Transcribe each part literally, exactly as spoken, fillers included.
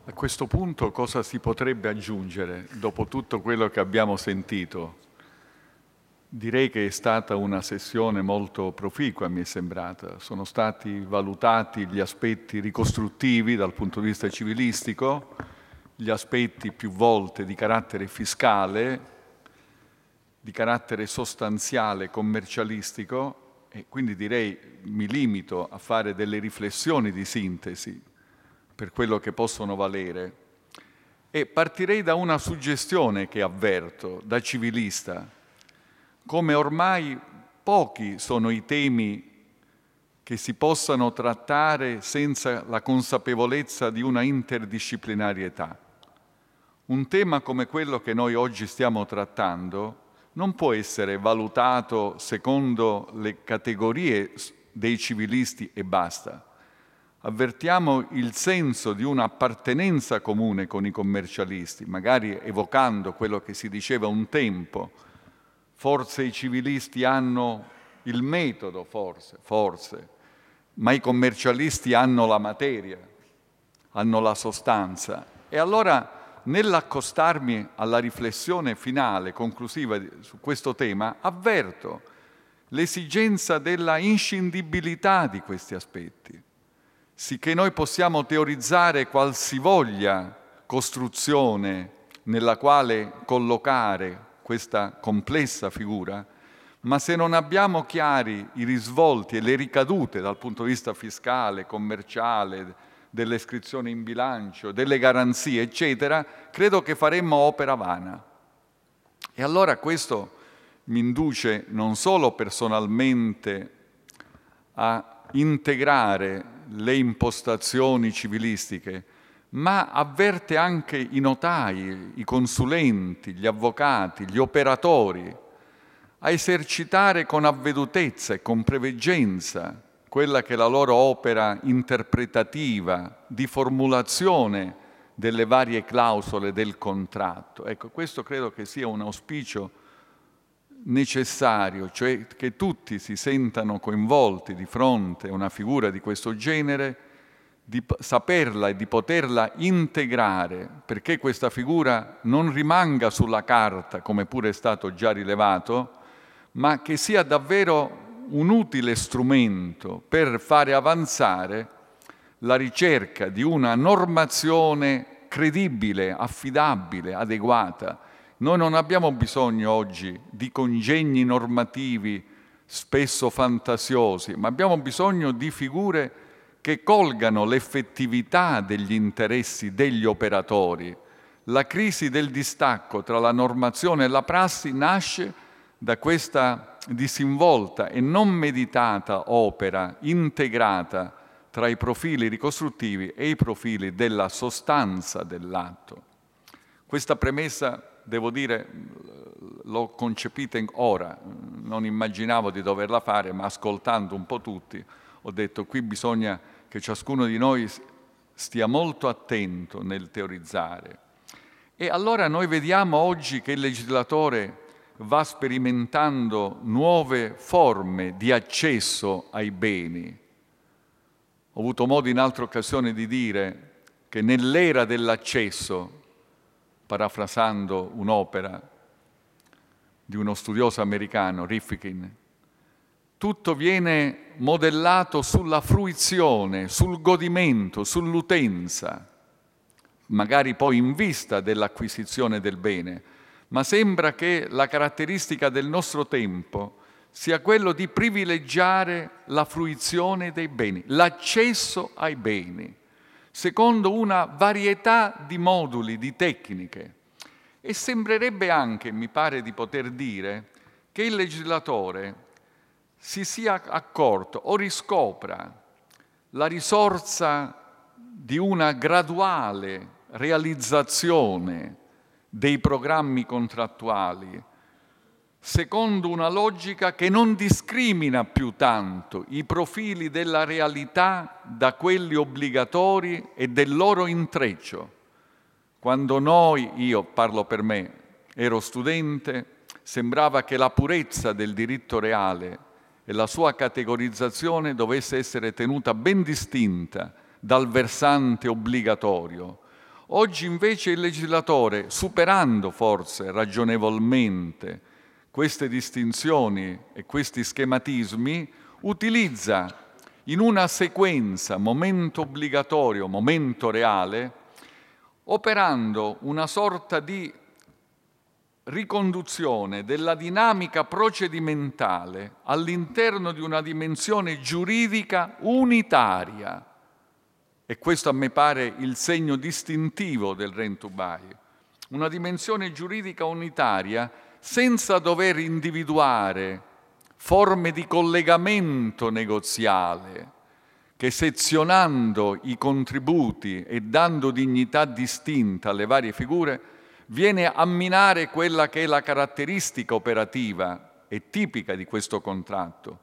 A questo punto cosa si potrebbe aggiungere dopo tutto quello che abbiamo sentito? Direi che è stata una sessione molto proficua, mi è sembrata. Sono stati valutati gli aspetti ricostruttivi dal punto di vista civilistico, gli aspetti più volte di carattere fiscale, di carattere sostanziale, commercialistico, e quindi direi mi limito a fare delle riflessioni di sintesi per quello che possono valere. E partirei da una suggestione che avverto da civilista, come ormai pochi sono i temi che si possano trattare senza la consapevolezza di una interdisciplinarietà. Un tema come quello che noi oggi stiamo trattando non può essere valutato secondo le categorie dei civilisti e basta. Avvertiamo il senso di un'appartenenza comune con i commercialisti, magari evocando quello che si diceva un tempo. Forse i civilisti hanno il metodo, forse, forse, ma i commercialisti hanno la materia, hanno la sostanza. E allora, nell'accostarmi alla riflessione finale, conclusiva su questo tema, avverto l'esigenza della inscindibilità di questi aspetti, sicché noi possiamo teorizzare qualsivoglia costruzione nella quale collocare questa complessa figura, ma se non abbiamo chiari i risvolti e le ricadute dal punto di vista fiscale, commerciale, delle iscrizioni in bilancio, delle garanzie, eccetera, credo che faremmo opera vana. E allora questo mi induce non solo personalmente a integrare le impostazioni civilistiche, ma avverte anche i notai, i consulenti, gli avvocati, gli operatori, a esercitare con avvedutezza e con preveggenza quella che è la loro opera interpretativa di formulazione delle varie clausole del contratto. Ecco, questo credo che sia un auspicio necessario, cioè che tutti si sentano coinvolti di fronte a una figura di questo genere, di saperla e di poterla integrare, perché questa figura non rimanga sulla carta, come pure è stato già rilevato, ma che sia davvero un utile strumento per fare avanzare la ricerca di una normazione credibile, affidabile, adeguata. Noi non abbiamo bisogno oggi di congegni normativi spesso fantasiosi, ma abbiamo bisogno di figure che colgano l'effettività degli interessi degli operatori. La crisi del distacco tra la normazione e la prassi nasce da questa disinvolta e non meditata opera integrata tra i profili ricostruttivi e i profili della sostanza dell'atto. Questa premessa, devo dire, l'ho concepita ora, non immaginavo di doverla fare, ma ascoltando un po' tutti ho detto qui bisogna che ciascuno di noi stia molto attento nel teorizzare. E allora noi vediamo oggi che il legislatore va sperimentando nuove forme di accesso ai beni. Ho avuto modo in altre occasioni di dire che nell'era dell'accesso, parafrasando un'opera di uno studioso americano, Rifkin, tutto viene modellato sulla fruizione, sul godimento, sull'utenza, magari poi in vista dell'acquisizione del bene, ma sembra che la caratteristica del nostro tempo sia quello di privilegiare la fruizione dei beni, l'accesso ai beni, secondo una varietà di moduli, di tecniche. E sembrerebbe anche, mi pare di poter dire, che il legislatore si sia accorto o riscopra la risorsa di una graduale realizzazione dei programmi contrattuali, secondo una logica che non discrimina più tanto i profili della realtà da quelli obbligatori e del loro intreccio. Quando noi, io parlo per me, ero studente, sembrava che la purezza del diritto reale e la sua categorizzazione dovesse essere tenuta ben distinta dal versante obbligatorio. Oggi invece il legislatore, superando forse ragionevolmente queste distinzioni e questi schematismi, utilizza in una sequenza, momento obbligatorio, momento reale, operando una sorta di riconduzione della dinamica procedimentale all'interno di una dimensione giuridica unitaria. E questo a me pare il segno distintivo del Rentubai. Una dimensione giuridica unitaria senza dover individuare forme di collegamento negoziale che, sezionando i contributi e dando dignità distinta alle varie figure, viene a minare quella che è la caratteristica operativa e tipica di questo contratto,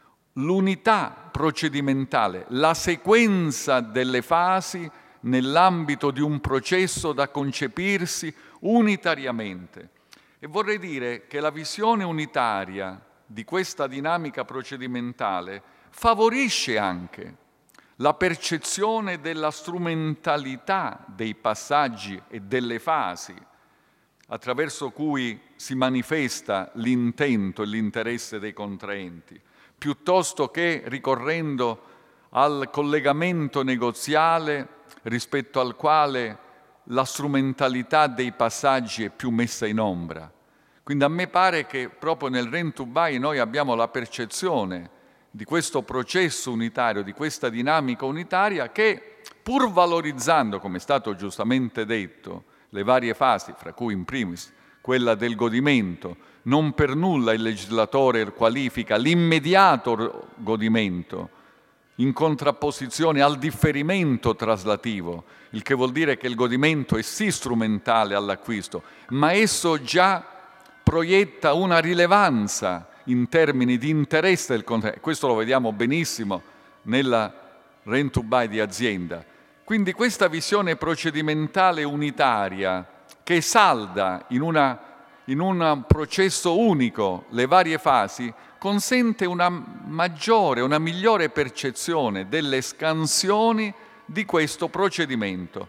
l'unità procedimentale, la sequenza delle fasi nell'ambito di un processo da concepirsi unitariamente. E vorrei dire che la visione unitaria di questa dinamica procedimentale favorisce anche la percezione della strumentalità dei passaggi e delle fasi attraverso cui si manifesta l'intento e l'interesse dei contraenti, piuttosto che ricorrendo al collegamento negoziale rispetto al quale la strumentalità dei passaggi è più messa in ombra. Quindi a me pare che proprio nel Rentubai noi abbiamo la percezione di questo processo unitario, di questa dinamica unitaria che, pur valorizzando, come è stato giustamente detto, le varie fasi, fra cui in primis quella del godimento, non per nulla il legislatore qualifica l'immediato godimento in contrapposizione al differimento traslativo, il che vuol dire che il godimento è sì strumentale all'acquisto, ma esso già proietta una rilevanza in termini di interesse del contraente. Questo lo vediamo benissimo nella Rentubai di azienda. Quindi questa visione procedimentale unitaria che salda in, una, in un processo unico le varie fasi consente una maggiore, una migliore percezione delle scansioni di questo procedimento.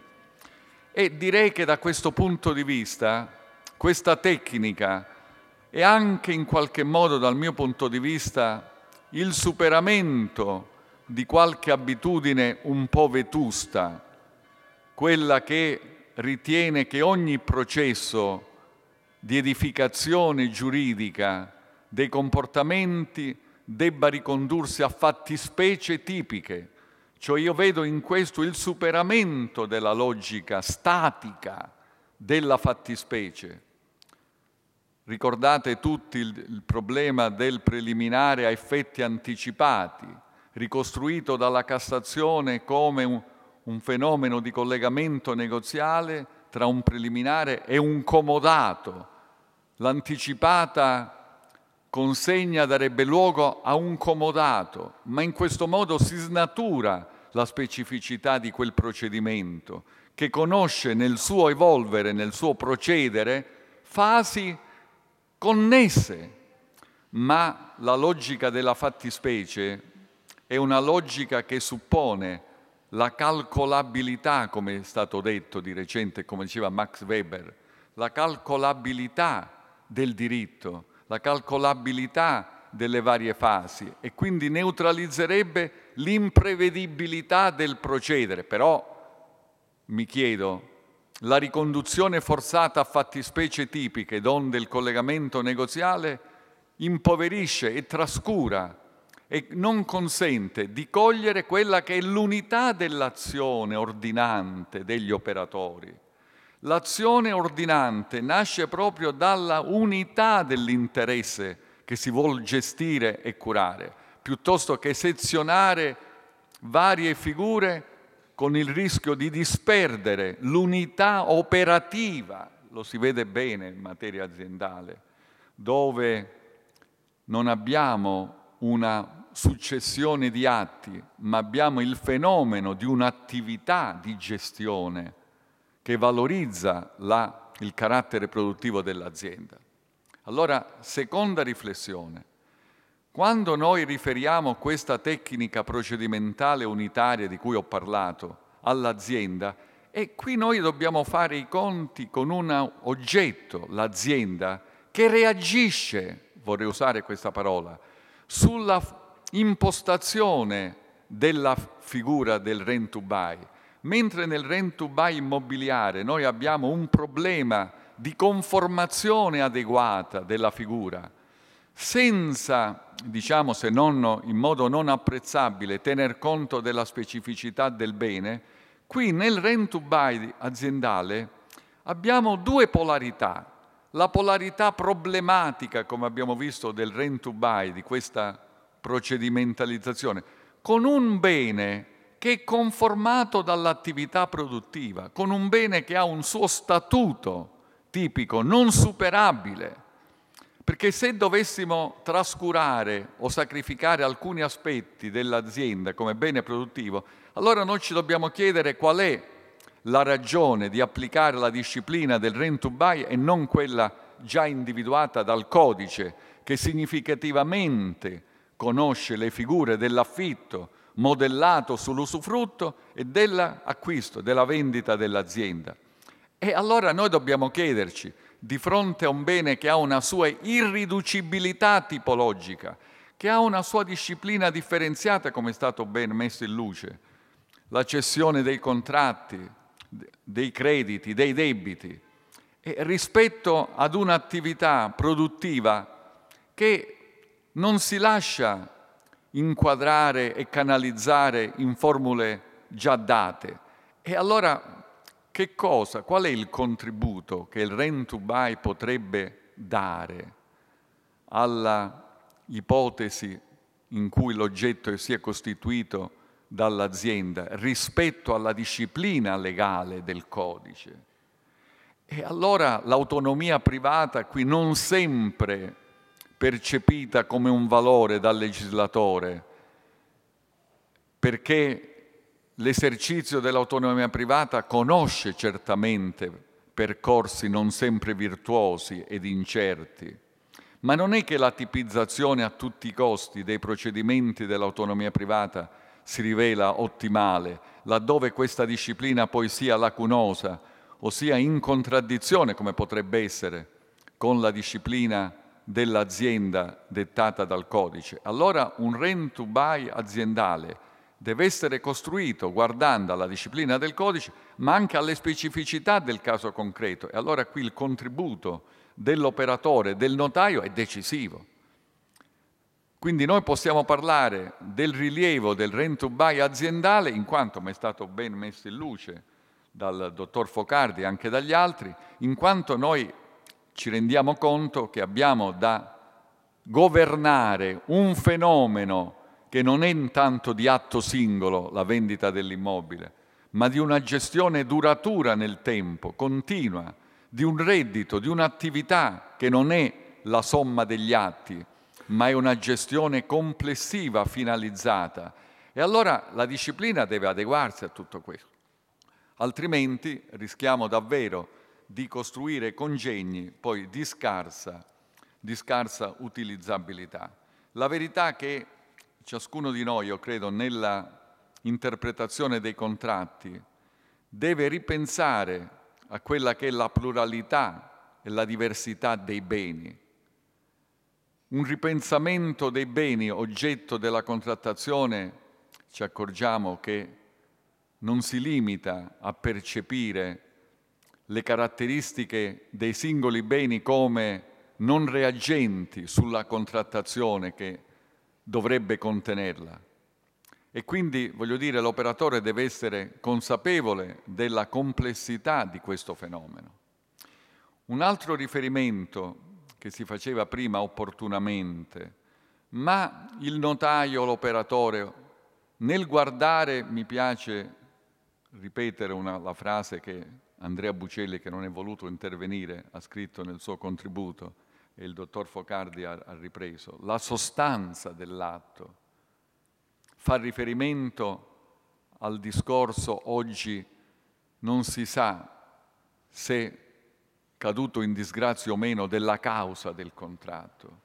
E direi che da questo punto di vista questa tecnica è anche in qualche modo, dal mio punto di vista, il superamento di qualche abitudine un po' vetusta, quella che ritiene che ogni processo di edificazione giuridica dei comportamenti debba ricondursi a fattispecie tipiche. Cioè io vedo in questo il superamento della logica statica della fattispecie. Ricordate tutti il, il problema del preliminare a effetti anticipati, ricostruito dalla Cassazione come un, un fenomeno di collegamento negoziale tra un preliminare e un comodato. L'anticipata consegna darebbe luogo a un comodato, ma in questo modo si snatura la specificità di quel procedimento, che conosce nel suo evolvere, nel suo procedere, fasi connesse, ma la logica della fattispecie è una logica che suppone la calcolabilità, come è stato detto di recente, come diceva Max Weber, la calcolabilità del diritto, la calcolabilità delle varie fasi e quindi neutralizzerebbe l'imprevedibilità del procedere. Però mi chiedo, la riconduzione forzata a fattispecie tipiche, donde il collegamento negoziale, impoverisce e trascura e non consente di cogliere quella che è l'unità dell'azione ordinante degli operatori. L'azione ordinante nasce proprio dalla unità dell'interesse che si vuol gestire e curare, piuttosto che sezionare varie figure con il rischio di disperdere l'unità operativa, lo si vede bene in materia aziendale, dove non abbiamo una successione di atti, ma abbiamo il fenomeno di un'attività di gestione che valorizza la, il carattere produttivo dell'azienda. Allora, seconda riflessione. Quando noi riferiamo questa tecnica procedimentale unitaria di cui ho parlato all'azienda, E qui noi dobbiamo fare i conti con un oggetto, l'azienda, che reagisce, vorrei usare questa parola, sulla impostazione della figura del rent to buy. Mentre nel rent to buy immobiliare noi abbiamo un problema di conformazione adeguata della figura, senza, diciamo, se non in modo non apprezzabile, tener conto della specificità del bene, qui nel rent to buy aziendale abbiamo due polarità. La polarità problematica, come abbiamo visto, del rent to buy, di questa procedimentalizzazione, con un bene che è conformato dall'attività produttiva, con un bene che ha un suo statuto tipico, non superabile. Perché se dovessimo trascurare o sacrificare alcuni aspetti dell'azienda come bene produttivo, allora noi ci dobbiamo chiedere qual è la ragione di applicare la disciplina del rent to buy e non quella già individuata dal codice, che significativamente conosce le figure dell'affitto modellato sull'usufrutto e dell'acquisto, della vendita dell'azienda. E allora noi dobbiamo chiederci, di fronte a un bene che ha una sua irriducibilità tipologica, che ha una sua disciplina differenziata, come è stato ben messo in luce, la cessione dei contratti, dei crediti, dei debiti, e rispetto ad un'attività produttiva che non si lascia inquadrare e canalizzare in formule già date. E allora che cosa, qual è il contributo che il rent to buy potrebbe dare alla ipotesi in cui l'oggetto sia costituito dall'azienda rispetto alla disciplina legale del codice? E allora l'autonomia privata qui non sempre percepita come un valore dal legislatore, perché l'esercizio dell'autonomia privata conosce certamente percorsi non sempre virtuosi ed incerti, ma non è che la tipizzazione a tutti i costi dei procedimenti dell'autonomia privata si rivela ottimale, laddove questa disciplina poi sia lacunosa o sia in contraddizione, come potrebbe essere, con la disciplina dell'azienda dettata dal codice. Allora un rent to buy aziendale deve essere costruito guardando alla disciplina del codice, ma anche alle specificità del caso concreto. E allora qui il contributo dell'operatore, del notaio, è decisivo. Quindi noi possiamo parlare del rilievo del rent to buy aziendale, in quanto, ma è stato ben messo in luce dal dottor Focardi e anche dagli altri, in quanto noi ci rendiamo conto che abbiamo da governare un fenomeno che non è intanto di atto singolo, la vendita dell'immobile, ma di una gestione duratura nel tempo, continua, di un reddito, di un'attività che non è la somma degli atti, ma è una gestione complessiva, finalizzata. E allora la disciplina deve adeguarsi a tutto questo. Altrimenti rischiamo davvero di costruire congegni poi di scarsa, di scarsa utilizzabilità. La verità è che ciascuno di noi, io credo, nella interpretazione dei contratti, deve ripensare a quella che è la pluralità e la diversità dei beni. Un ripensamento dei beni oggetto della contrattazione, ci accorgiamo che non si limita a percepire le caratteristiche dei singoli beni come non reagenti sulla contrattazione che dovrebbe contenerla. E quindi, voglio dire, l'operatore deve essere consapevole della complessità di questo fenomeno. Un altro riferimento che si faceva prima opportunamente, ma il notaio, l'operatore, nel guardare, mi piace ripetere una, la frase che Andrea Bucelli, che non è voluto intervenire, ha scritto nel suo contributo, e il dottor Focardi ha, ha ripreso, la sostanza dell'atto fa riferimento al discorso oggi non si sa se caduto in disgrazia o meno della causa del contratto.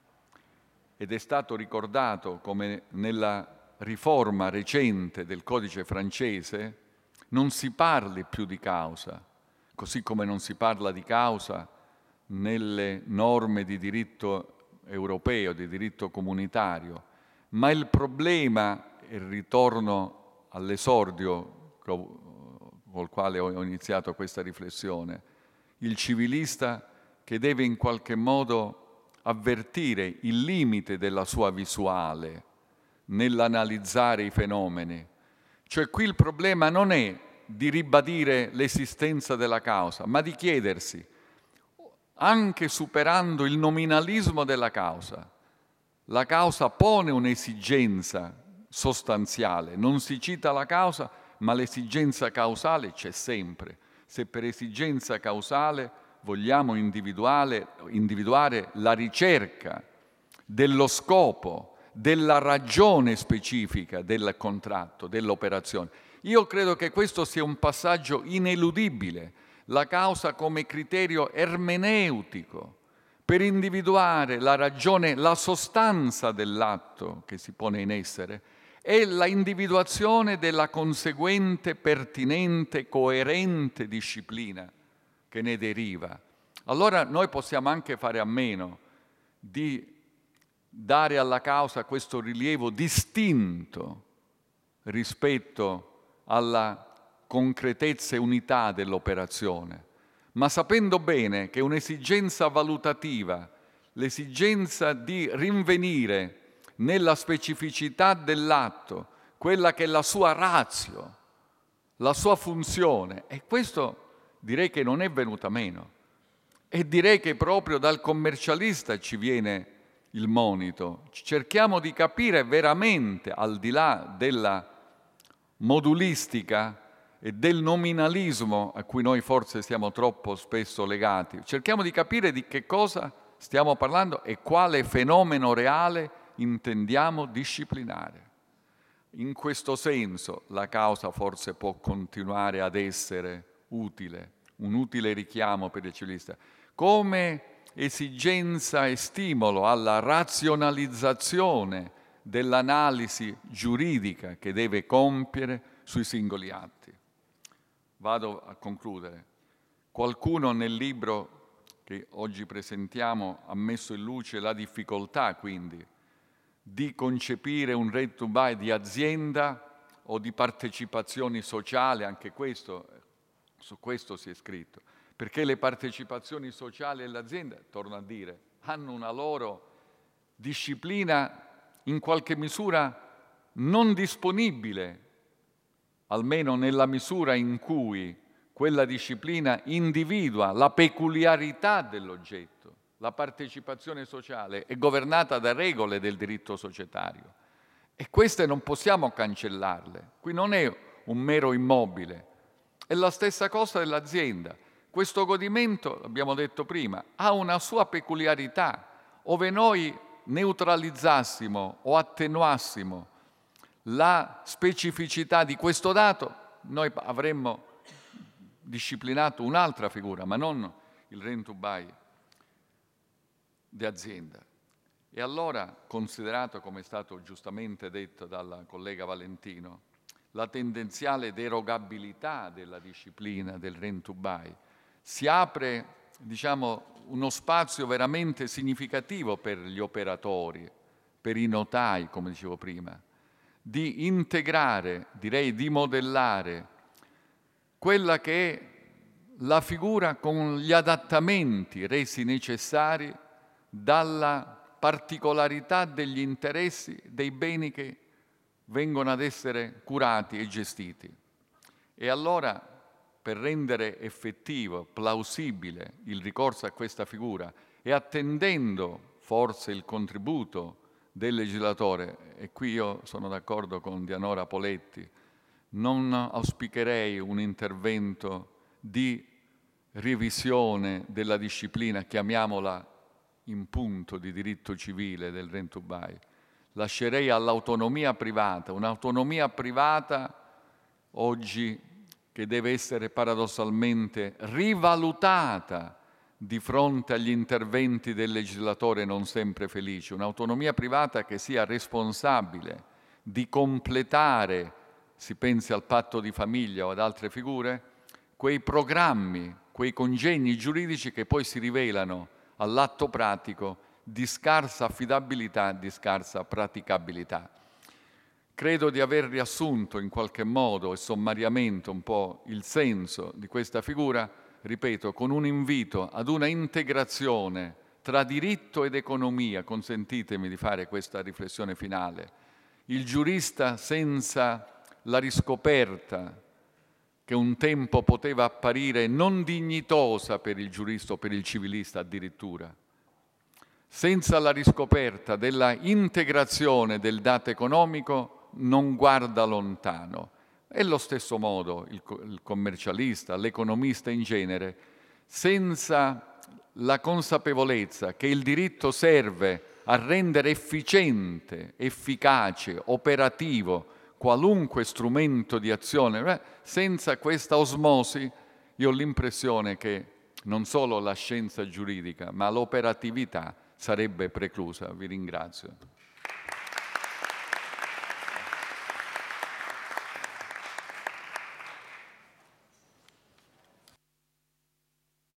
Ed è stato ricordato come nella riforma recente del codice francese non si parli più di causa, così come non si parla di causa nelle norme di diritto europeo, di diritto comunitario, ma il problema, e ritorno all'esordio col quale ho iniziato questa riflessione, il civilista che deve in qualche modo avvertire il limite della sua visuale nell'analizzare i fenomeni. Cioè qui il problema non è di ribadire l'esistenza della causa, ma di chiedersi, anche superando il nominalismo della causa, la causa pone un'esigenza sostanziale, non si cita la causa, ma l'esigenza causale c'è sempre. Se per esigenza causale vogliamo individuare, individuare la ricerca dello scopo, della ragione specifica del contratto, dell'operazione. Io credo che questo sia un passaggio ineludibile, la causa come criterio ermeneutico per individuare la ragione, la sostanza dell'atto che si pone in essere e la individuazione della conseguente, pertinente, coerente disciplina che ne deriva. Allora noi possiamo anche fare a meno di dare alla causa questo rilievo distinto rispetto alla concretezza e unità dell'operazione, ma sapendo bene che un'esigenza valutativa, l'esigenza di rinvenire nella specificità dell'atto quella che è la sua ratio, la sua funzione, e questo direi che non è venuta meno. E direi che proprio dal commercialista ci viene il monito. Cerchiamo di capire veramente, al di là della modulistica e del nominalismo a cui noi forse siamo troppo spesso legati, cerchiamo di capire di che cosa stiamo parlando e quale fenomeno reale intendiamo disciplinare. In questo senso la causa forse può continuare ad essere utile, un utile richiamo per il civilista, come esigenza e stimolo alla razionalizzazione dell'analisi giuridica che deve compiere sui singoli atti. Vado a concludere. Qualcuno nel libro che oggi presentiamo ha messo in luce la difficoltà, quindi, di concepire un ready to buy di azienda o di partecipazioni sociali, anche questo, su questo si è scritto, perché le partecipazioni sociali dell'azienda, torno a dire, hanno una loro disciplina in qualche misura non disponibile, almeno nella misura in cui quella disciplina individua la peculiarità dell'oggetto. La partecipazione sociale è governata da regole del diritto societario e queste non possiamo cancellarle. Qui non è un mero immobile, è la stessa cosa dell'azienda. Questo godimento, l'abbiamo detto prima, ha una sua peculiarità. Ove noi neutralizzassimo o attenuassimo la specificità di questo dato, noi avremmo disciplinato un'altra figura, ma non il rent to buy di azienda. E allora, considerato, come è stato giustamente detto dalla collega Valentino, la tendenziale derogabilità della disciplina del rent to buy, si apre, diciamo, uno spazio veramente significativo per gli operatori, per i notai, come dicevo prima, di integrare, direi di modellare, quella che è la figura con gli adattamenti resi necessari dalla particolarità degli interessi dei beni che vengono ad essere curati e gestiti. E allora, per rendere effettivo, plausibile il ricorso a questa figura e attendendo forse il contributo del legislatore, e qui io sono d'accordo con Dianora Poletti, non auspicherei un intervento di revisione della disciplina, chiamiamola in punto di diritto civile del rent to buy. Lascerei all'autonomia privata, un'autonomia privata oggi che deve essere paradossalmente rivalutata di fronte agli interventi del legislatore non sempre felice, un'autonomia privata che sia responsabile di completare si pensi al patto di famiglia o ad altre figure, quei programmi, quei congegni giuridici che poi si rivelano all'atto pratico di scarsa affidabilità, di scarsa praticabilità. Credo di aver riassunto in qualche modo e sommariamente un po' il senso di questa figura, ripeto, con un invito ad una integrazione tra diritto ed economia, consentitemi di fare questa riflessione finale. Il giurista senza la riscoperta che un tempo poteva apparire non dignitosa per il giurista o per il civilista addirittura, senza la riscoperta della integrazione del dato economico non guarda lontano. E allo stesso modo il, il commercialista, l'economista in genere, senza la consapevolezza che il diritto serve a rendere efficiente, efficace, operativo qualunque strumento di azione, senza questa osmosi io ho l'impressione che non solo la scienza giuridica, ma l'operatività sarebbe preclusa. Vi ringrazio.